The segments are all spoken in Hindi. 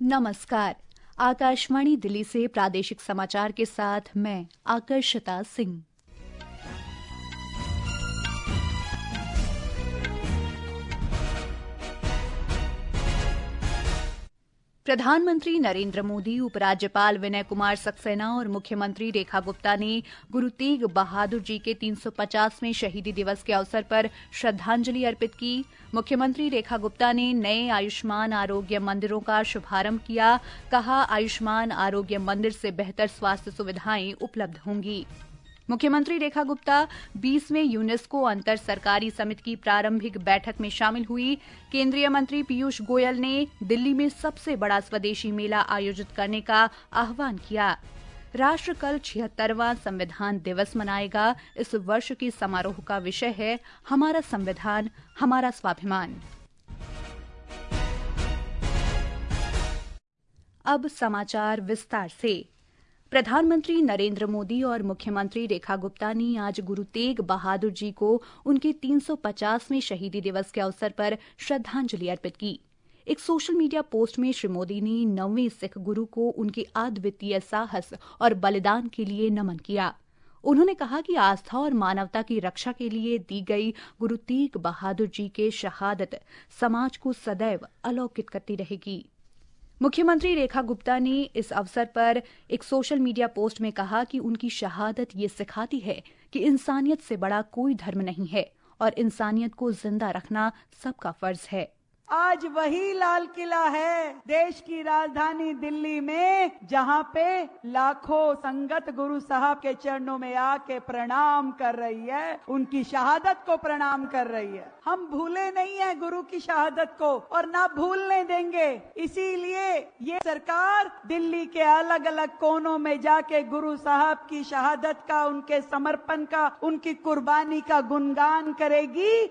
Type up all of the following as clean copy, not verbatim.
नमस्कार। आकाशवाणी दिल्ली से प्रादेशिक समाचार के साथ मैं आकर्षिता सिंह। प्रधानमंत्री नरेंद्र मोदी, उपराज्यपाल विनय कुमार सक्सेना और मुख्यमंत्री रेखा गुप्ता ने गुरु तेग बहादुर जी के 350वें शहीदी दिवस के अवसर पर श्रद्धांजलि अर्पित की। मुख्यमंत्री रेखा गुप्ता ने नए आयुष्मान आरोग्य मंदिरों का शुभारंभ किया। कहा, आयुष्मान आरोग्य मंदिर से बेहतर स्वास्थ्य सुविधाएं उपलब्ध होंगी। मुख्यमंत्री रेखा गुप्ता 20वें यूनेस्को अंतर सरकारी समिति की प्रारंभिक बैठक में शामिल हुई। केंद्रीय मंत्री पीयूष गोयल ने दिल्ली में सबसे बड़ा स्वदेशी मेला आयोजित करने का आह्वान किया। राष्ट्र कल 76वां संविधान दिवस मनाएगा। इस वर्ष के समारोह का विषय है हमारा संविधान, हमारा स्वाभिमान। अब समाचार विस्तार से। प्रधानमंत्री नरेंद्र मोदी और मुख्यमंत्री रेखा गुप्ता ने आज गुरु तेग बहादुर जी को उनके 350वें शहीदी दिवस के अवसर पर श्रद्धांजलि अर्पित की। एक सोशल मीडिया पोस्ट में श्री मोदी ने 9वें सिख गुरु को उनके अद्वितीय साहस और बलिदान के लिए नमन किया। उन्होंने कहा कि आस्था और मानवता की रक्षा के लिए दी गई गुरु तेग बहादुर जी के शहादत समाज को सदैव अलौकित करती रहेगी। मुख्यमंत्री रेखा गुप्ता ने इस अवसर पर एक सोशल मीडिया पोस्ट में कहा कि उनकी शहादत ये सिखाती है कि इंसानियत से बड़ा कोई धर्म नहीं है और इंसानियत को जिंदा रखना सबका फर्ज है। आज वही लाल किला है देश की राजधानी दिल्ली में, जहां पे लाखों संगत गुरु साहब के चरणों में आके प्रणाम कर रही है, उनकी शहादत को प्रणाम कर रही है। हम भूले नहीं है गुरु की शहादत को और ना भूलने देंगे। इसीलिए ये सरकार दिल्ली के अलग अलग कोनों में जाके गुरु साहब की शहादत का, उनके समर्पण का, उनकी कुर्बानी का गुणगान करेगी।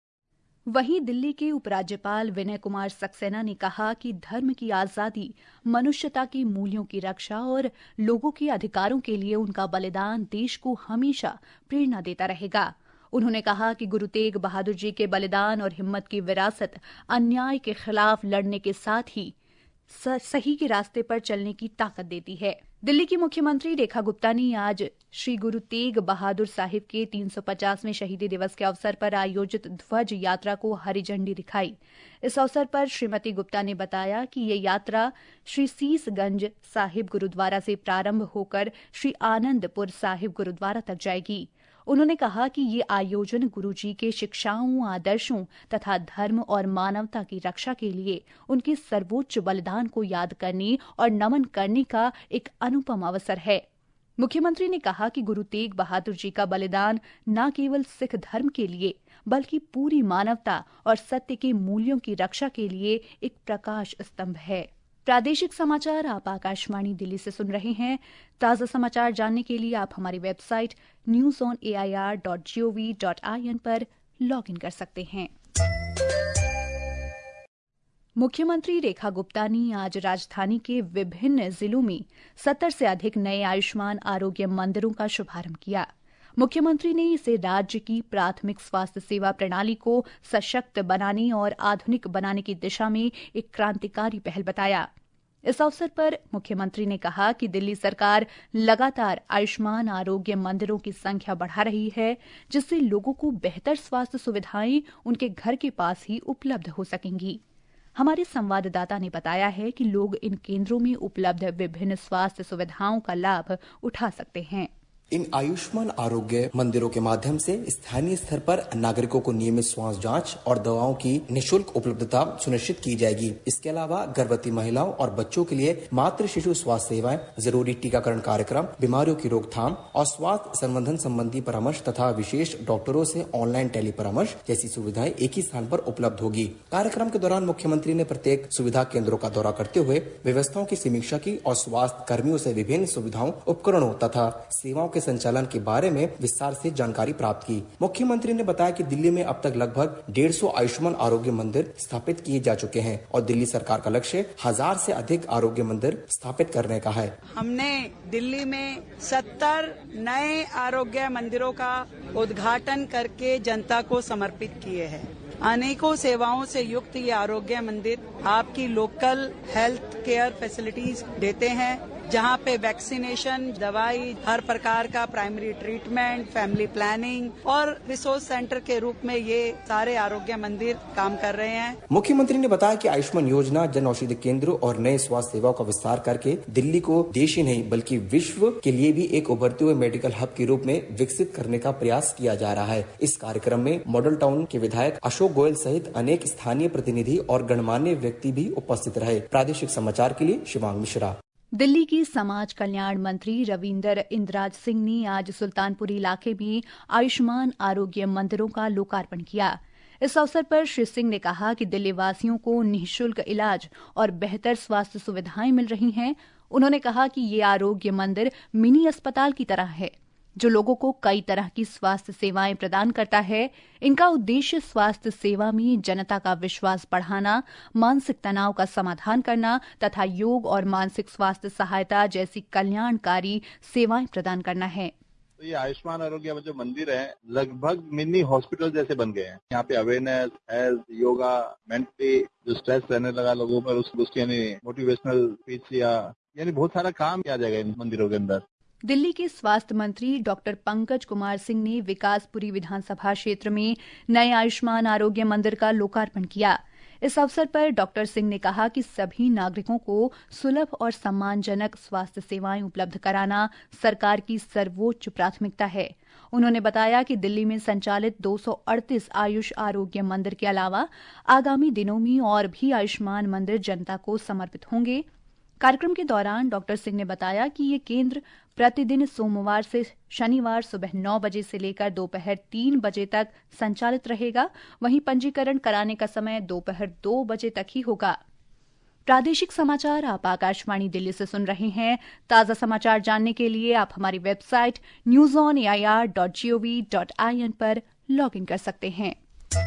वहीं दिल्ली के उपराज्यपाल विनय कुमार सक्सेना ने कहा कि धर्म की आजादी, मनुष्यता के मूल्यों की रक्षा और लोगों के अधिकारों के लिए उनका बलिदान देश को हमेशा प्रेरणा देता रहेगा। उन्होंने कहा कि गुरु तेग बहादुर जी के बलिदान और हिम्मत की विरासत अन्याय के खिलाफ लड़ने के साथ ही सही के रास्ते पर चलने की ताकत देती है। दिल्ली की मुख्यमंत्री रेखा गुप्ता ने आज श्री गुरु तेग बहादुर साहिब के 350वें शहीदी दिवस के अवसर पर आयोजित ध्वज यात्रा को हरी झंडी दिखाई। इस अवसर पर श्रीमती गुप्ता ने बताया कि ये यात्रा श्री सीसगंज साहिब गुरुद्वारा से प्रारंभ होकर श्री आनंदपुर साहिब गुरुद्वारा तक जाएगी। उन्होंने कहा कि ये आयोजन गुरुजी के शिक्षाओं, आदर्शों तथा धर्म और मानवता की रक्षा के लिए उनके सर्वोच्च बलिदान को याद करने और नमन करने का एक अनुपम अवसर है। मुख्यमंत्री ने कहा कि गुरु तेग बहादुर जी का बलिदान न केवल सिख धर्म के लिए बल्कि पूरी मानवता और सत्य के मूल्यों की रक्षा के लिए एक प्रकाश स्तंभ है। प्रादेशिक समाचार आप आकाशवाणी दिल्ली से सुन रहे हैं। ताज़ा समाचार जानने के लिए आप हमारी वेबसाइट newsonair.gov.in पर लॉग इन कर सकते हैं। मुख्यमंत्री रेखा गुप्ता ने आज राजधानी के विभिन्न जिलों में 70 से अधिक नए आयुष्मान आरोग्य मंदिरों का शुभारंभ किया। मुख्यमंत्री ने इसे राज्य की प्राथमिक स्वास्थ्य सेवा प्रणाली को सशक्त बनाने और आधुनिक बनाने की दिशा में एक क्रांतिकारी पहल बताया। इस अवसर पर मुख्यमंत्री ने कहा कि दिल्ली सरकार लगातार आयुष्मान आरोग्य मंदिरों की संख्या बढ़ा रही है, जिससे लोगों को बेहतर स्वास्थ्य सुविधाएं उनके घर के पास ही उपलब्ध हो सकेंगी। हमारे संवाददाता ने बताया है कि लोग इन केंद्रों में उपलब्ध विभिन्न स्वास्थ्य सुविधाओं का लाभ उठा सकते हैं। इन आयुष्मान आरोग्य मंदिरों के माध्यम से स्थानीय स्तर पर नागरिकों को नियमित स्वास्थ्य जांच और दवाओं की निःशुल्क उपलब्धता सुनिश्चित की जाएगी। इसके अलावा गर्भवती महिलाओं और बच्चों के लिए मातृ शिशु स्वास्थ्य सेवाएं, जरूरी टीकाकरण कार्यक्रम, बीमारियों की रोकथाम और स्वास्थ्य संवर्धन संबंधी परामर्श तथा विशेष डॉक्टरों से ऑनलाइन टेली परामर्श जैसी सुविधाएं एक ही स्थान पर उपलब्ध होगी। कार्यक्रम के दौरान मुख्यमंत्री ने प्रत्येक सुविधा केंद्रों का दौरा करते हुए व्यवस्थाओं की समीक्षा की और स्वास्थ्य कर्मियों से विभिन्न सुविधाओं, उपकरणों तथा सेवाओं के संचालन के बारे में विस्तार से जानकारी प्राप्त की। मुख्यमंत्री ने बताया कि दिल्ली में अब तक लगभग 150 आयुष्मान आरोग्य मंदिर स्थापित किए जा चुके हैं और दिल्ली सरकार का लक्ष्य 1000 से अधिक आरोग्य मंदिर स्थापित करने का है। हमने दिल्ली में 70 नए आरोग्य मंदिरों का उद्घाटन करके जनता को समर्पित किए हैं। अनेकों सेवाओं से युक्त ये आरोग्य मंदिर आपकी लोकल हेल्थ केयर फैसिलिटीज देते हैं, जहां पे वैक्सीनेशन, दवाई, हर प्रकार का प्राइमरी ट्रीटमेंट, फैमिली प्लानिंग और रिसोर्स सेंटर के रूप में ये सारे आरोग्य मंदिर काम कर रहे हैं। मुख्यमंत्री ने बताया कि आयुष्मान योजना, जन औषधि केंद्र और नए स्वास्थ्य सेवाओं का विस्तार करके दिल्ली को देश ही नहीं बल्कि विश्व के लिए भी एक उभरते हुए मेडिकल हब के रूप में विकसित करने का प्रयास किया जा रहा है। इस कार्यक्रम में मॉडल टाउन के विधायक अशोक गोयल सहित अनेक स्थानीय प्रतिनिधि और गणमान्य व्यक्ति भी उपस्थित रहे। प्रादेशिक समाचार के लिए शिवांग मिश्रा। दिल्ली की समाज कल्याण मंत्री रविंदर इंद्राज सिंह ने आज सुल्तानपुर इलाके में आयुष्मान आरोग्य मंदिरों का लोकार्पण किया। इस अवसर पर श्री सिंह ने कहा कि दिल्ली वासियों को निःशुल्क इलाज और बेहतर स्वास्थ्य सुविधाएं मिल रही हैं। उन्होंने कहा कि ये आरोग्य मंदिर मिनी अस्पताल की तरह है, जो लोगों को कई तरह की स्वास्थ्य सेवाएं प्रदान करता है। इनका उद्देश्य स्वास्थ्य सेवा में जनता का विश्वास बढ़ाना, मानसिक तनाव का समाधान करना तथा योग और मानसिक स्वास्थ्य सहायता जैसी कल्याणकारी सेवाएं प्रदान करना है। तो ये आयुष्मान आरोग्य जो मंदिर है लगभग मिनी हॉस्पिटल जैसे बन गए हैं। यहाँ पे अवेयरनेस, हेल्थ, योगा, मेंटली जो स्ट्रेस रहने लगा लोगों पर उसकी यानी मोटिवेशनल स्पीच यानी बहुत सारा काम किया जाएगा इन मंदिरों के अंदर। दिल्ली के स्वास्थ्य मंत्री डॉक्टर पंकज कुमार सिंह ने विकासपुरी विधानसभा क्षेत्र में नए आयुष्मान आरोग्य मंदिर का लोकार्पण किया। इस अवसर पर डॉक्टर सिंह ने कहा कि सभी नागरिकों को सुलभ और सम्मानजनक स्वास्थ्य सेवाएं उपलब्ध कराना सरकार की सर्वोच्च प्राथमिकता है। उन्होंने बताया कि दिल्ली में संचालित 238 आयुष आरोग्य मंदिर के अलावा आगामी दिनों में और भी आयुष्मान मंदिर जनता को समर्पित होंगे। कार्यक्रम के दौरान डॉक्टर सिंह ने बताया कि ये केंद्र प्रतिदिन सोमवार से शनिवार सुबह 9 बजे से लेकर दोपहर 3 बजे तक संचालित रहेगा। वहीं पंजीकरण कराने का समय दोपहर 2 बजे तक ही होगा। प्रादेशिक समाचार आप आकाशवाणी दिल्ली से सुन रहे हैं। ताजा समाचार जानने के लिए आप हमारी वेबसाइट newsonair.gov.in पर लॉग इन कर सकते हैं।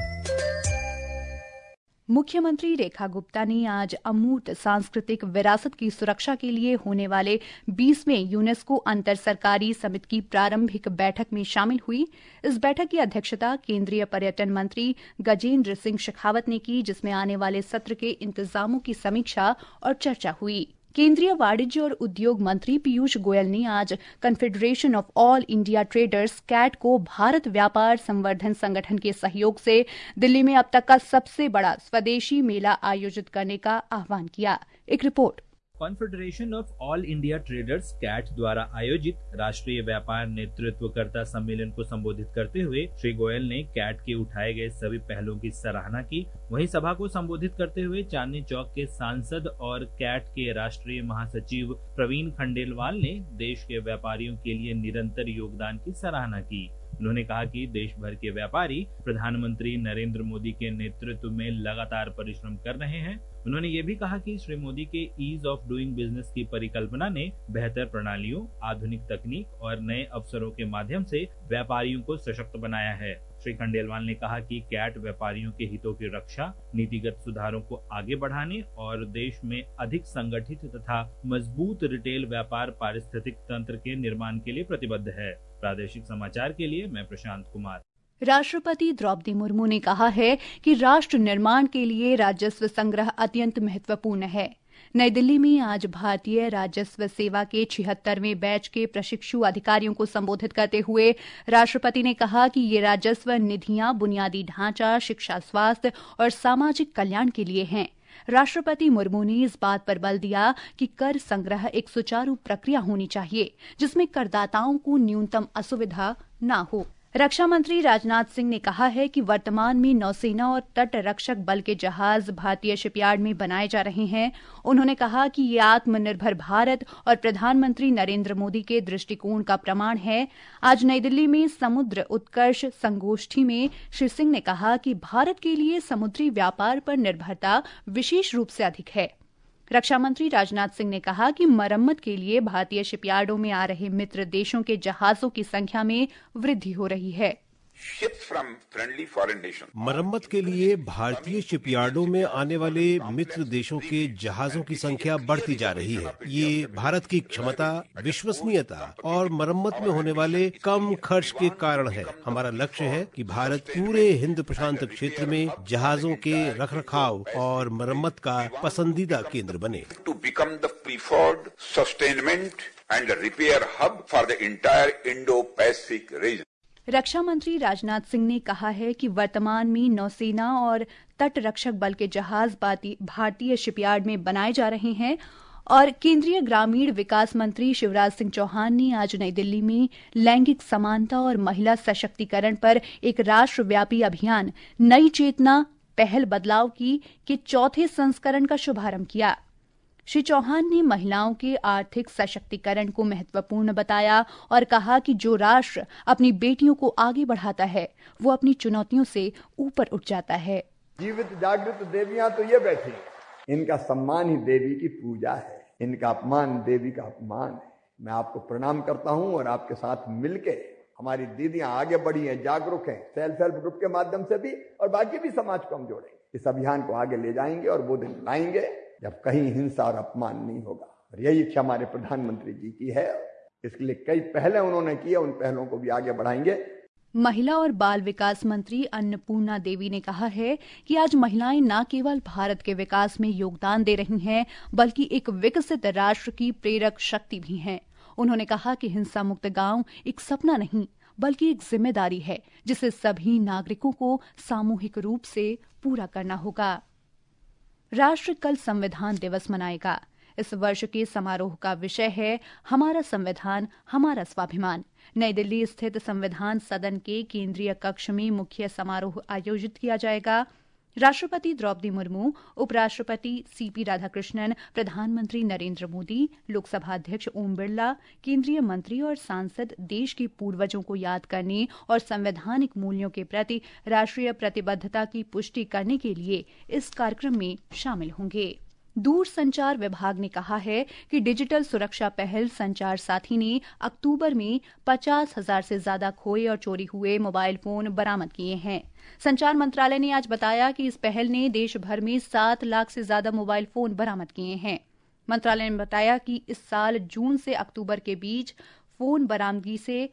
मुख्यमंत्री रेखा गुप्ता ने आज अमूर्त सांस्कृतिक विरासत की सुरक्षा के लिए होने वाले 20वें यूनेस्को अंतर सरकारी समिति की प्रारंभिक बैठक में शामिल हुई। इस बैठक की अध्यक्षता केंद्रीय पर्यटन मंत्री गजेंद्र सिंह शेखावत ने की, जिसमें आने वाले सत्र के इंतजामों की समीक्षा और चर्चा हुई। केंद्रीय वाणिज्य और उद्योग मंत्री पीयूष गोयल ने आज confederation of all India traders CAT को भारत व्यापार संवर्धन संगठन के सहयोग से दिल्ली में अब तक का सबसे बड़ा स्वदेशी मेला आयोजित करने का आह्वान किया। एक रिपोर्ट। Confederation of all India traders CAT द्वारा आयोजित राष्ट्रीय व्यापार नेतृत्वकर्ता सम्मेलन को संबोधित करते हुए श्री गोयल ने कैट के उठाए गए सभी पहलों की सराहना की। वहीं सभा को संबोधित करते हुए चांदनी चौक के सांसद और कैट के राष्ट्रीय महासचिव प्रवीण खंडेलवाल ने देश के व्यापारियों के लिए निरंतर योगदान की सराहना की। उन्होंने कहा कि देश भर के व्यापारी प्रधानमंत्री नरेंद्र मोदी के नेतृत्व में लगातार परिश्रम कर रहे हैं। उन्होंने ये भी कहा कि श्री मोदी के ईज ऑफ डूइंग बिजनेस की परिकल्पना ने बेहतर प्रणालियों, आधुनिक तकनीक और नए अवसरों के माध्यम से व्यापारियों को सशक्त बनाया है। श्री खंडेलवाल ने कहा कि कैट व्यापारियों के हितों की रक्षा, नीतिगत सुधारों को आगे बढ़ाने और देश में अधिक संगठित तथा मजबूत रिटेल व्यापार पारिस्थितिक तंत्र के निर्माण के लिए प्रतिबद्ध है। प्रादेशिक समाचार के लिए मैं प्रशांत कुमार। राष्ट्रपति द्रौपदी मुर्मू ने कहा है कि राष्ट्र निर्माण के लिए राजस्व संग्रह अत्यंत महत्वपूर्ण है। नई दिल्ली में आज भारतीय राजस्व सेवा के 76वें बैच के प्रशिक्षु अधिकारियों को संबोधित करते हुए राष्ट्रपति ने कहा कि ये राजस्व निधियां बुनियादी ढांचा, शिक्षा, स्वास्थ्य और सामाजिक कल्याण के लिए हैं। राष्ट्रपति मुर्मू ने इस बात पर बल दिया कि कर संग्रह एक सुचारू प्रक्रिया होनी चाहिए, जिसमें करदाताओं को न्यूनतम असुविधा न हो। रक्षा मंत्री राजनाथ सिंह ने कहा है कि वर्तमान में नौसेना और तट रक्षक बल के जहाज भारतीय शिपयार्ड में बनाए जा रहे हैं। उन्होंने कहा कि ये आत्मनिर्भर भारत और प्रधानमंत्री नरेंद्र मोदी के दृष्टिकोण का प्रमाण है। आज नई दिल्ली में समुद्र उत्कर्ष संगोष्ठी में श्री सिंह ने कहा कि भारत के लिए समुद्री व्यापार पर निर्भरता विशेष रूप से अधिक है। रक्षा मंत्री राजनाथ सिंह ने कहा कि मरम्मत के लिए भारतीय शिपयार्डों में आ रहे मित्र देशों के जहाजों की संख्या में वृद्धि हो रही है। मरम्मत के लिए भारतीय शिपयार्डों में आने वाले मित्र देशों के जहाजों की संख्या बढ़ती जा रही है। ये भारत की क्षमता, विश्वसनीयता और मरम्मत में होने वाले कम खर्च के कारण है। हमारा लक्ष्य है कि भारत पूरे हिंद प्रशांत क्षेत्र में जहाजों के रखरखाव और मरम्मत का पसंदीदा केंद्र बने। To become the preferred sustainment and repair hub for the entire Indo Pacific region. रक्षा मंत्री राजनाथ सिंह ने कहा है कि वर्तमान में नौसेना और तट रक्षक बल के जहाज भारतीय शिपयार्ड में बनाए जा रहे हैं। और केंद्रीय ग्रामीण विकास मंत्री शिवराज सिंह चौहान ने आज नई दिल्ली में लैंगिक समानता और महिला सशक्तिकरण पर एक राष्ट्रव्यापी अभियान नई चेतना पहल बदलाव के चौथे संस्करण का शुभारंभ किया। श्री चौहान ने महिलाओं के आर्थिक सशक्तिकरण को महत्वपूर्ण बताया और कहा कि जो राष्ट्र अपनी बेटियों को आगे बढ़ाता है वो अपनी चुनौतियों से ऊपर उठ जाता है। जीवित जागृत देवियां तो ये बैठी, इनका सम्मान ही देवी की पूजा है, इनका अपमान देवी का अपमान है। मैं आपको प्रणाम करता हूं और आपके साथ मिलके हमारी दीदियां आगे बढ़ी हैं, जागरूक हैं, सेल्फ हेल्प ग्रुप के माध्यम से भी और बाकी भी समाज को हम जोड़ेंगे। इस अभियान को आगे ले जाएंगे और वो दिन लाएंगे जब कहीं हिंसा और अपमान नहीं होगा। और यही इच्छा हमारे प्रधानमंत्री जी की है। इसके लिए कई पहले उन्होंने किए, उन पहलों को भी आगे बढ़ाएंगे। महिला और बाल विकास मंत्री अन्नपूर्णा देवी ने कहा है कि आज महिलाएं न केवल भारत के विकास में योगदान दे रही हैं, बल्कि एक विकसित राष्ट्र की प्रेरक शक्ति भी हैं। उन्होंने कहा कि हिंसा मुक्त गांव एक सपना नहीं बल्कि एक जिम्मेदारी है जिसे सभी नागरिकों को सामूहिक रूप से पूरा करना होगा। राष्ट्र कल संविधान दिवस मनाएगा। इस वर्ष के समारोह का विषय है हमारा संविधान हमारा स्वाभिमान। नई दिल्ली स्थित संविधान सदन के केंद्रीय कक्ष में मुख्य समारोह आयोजित किया जाएगा। राष्ट्रपति द्रौपदी मुर्मू, उपराष्ट्रपति सीपी राधाकृष्णन, प्रधानमंत्री नरेंद्र मोदी, लोकसभा अध्यक्ष ओम बिरला, केंद्रीय मंत्री और सांसद देश के पूर्वजों को याद करने और संवैधानिक मूल्यों के प्रति राष्ट्रीय प्रतिबद्धता की पुष्टि करने के लिए इस कार्यक्रम में शामिल होंगे। दूरसंचार विभाग ने कहा है कि डिजिटल सुरक्षा पहल संचार साथी ने अक्टूबर में 50,000 से ज्यादा खोए और चोरी हुए मोबाइल फोन बरामद किए हैं। संचार मंत्रालय ने आज बताया कि इस पहल ने देश भर में 7 लाख से ज्यादा मोबाइल फोन बरामद किए हैं। मंत्रालय ने बताया कि इस साल जून से अक्टूबर के बीच फोन बरामदगी से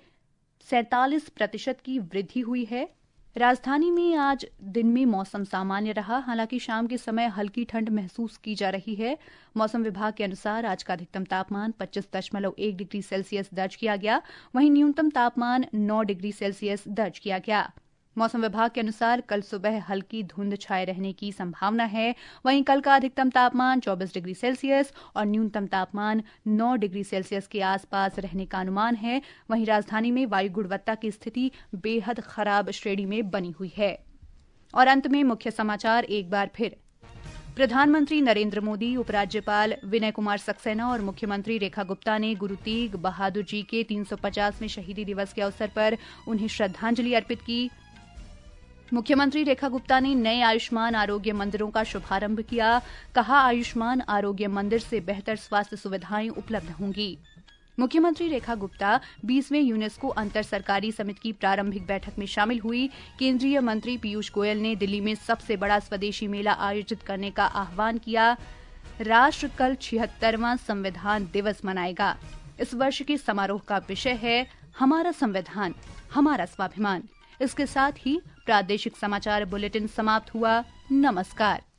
47% की वृद्धि हुई है। राजधानी में आज दिन में मौसम सामान्य रहा, हालांकि शाम के समय हल्की ठंड महसूस की जा रही है। मौसम विभाग के अनुसार आज का अधिकतम तापमान 25.1 डिग्री सेल्सियस दर्ज किया गया, वहीं न्यूनतम तापमान 9 डिग्री सेल्सियस दर्ज किया गया। मौसम विभाग के अनुसार कल सुबह हल्की धुंध छाए रहने की संभावना है। वहीं कल का अधिकतम तापमान 24 डिग्री सेल्सियस और न्यूनतम तापमान 9 डिग्री सेल्सियस के आसपास रहने का अनुमान है। वहीं राजधानी में वायु गुणवत्ता की स्थिति बेहद खराब श्रेणी में बनी हुई है। और अंत में मुख्य समाचार एक बार फिर। प्रधानमंत्री नरेंद्र मोदी, उपराज्यपाल विनय कुमार सक्सेना और मुख्यमंत्री रेखा गुप्ता ने गुरु तेग बहादुर जी के 350वें शहीदी दिवस के अवसर पर उन्हें श्रद्धांजलि अर्पित की। मुख्यमंत्री रेखा गुप्ता ने नए आयुष्मान आरोग्य मंदिरों का शुभारंभ किया। कहा, आयुष्मान आरोग्य मंदिर से बेहतर स्वास्थ्य सुविधाएं उपलब्ध होंगी। मुख्यमंत्री रेखा गुप्ता 20वें यूनेस्को अंतर सरकारी समिति की प्रारंभिक बैठक में शामिल हुई। केंद्रीय मंत्री पीयूष गोयल ने दिल्ली में सबसे बड़ा स्वदेशी मेला आयोजित करने का आह्वान किया। राष्ट्र कल 76वां संविधान दिवस मनाएगा। इस वर्ष के समारोह का विषय है हमारा संविधान हमारा स्वाभिमान। इसके साथ ही प्रादेशिक समाचार बुलेटिन समाप्त हुआ। नमस्कार।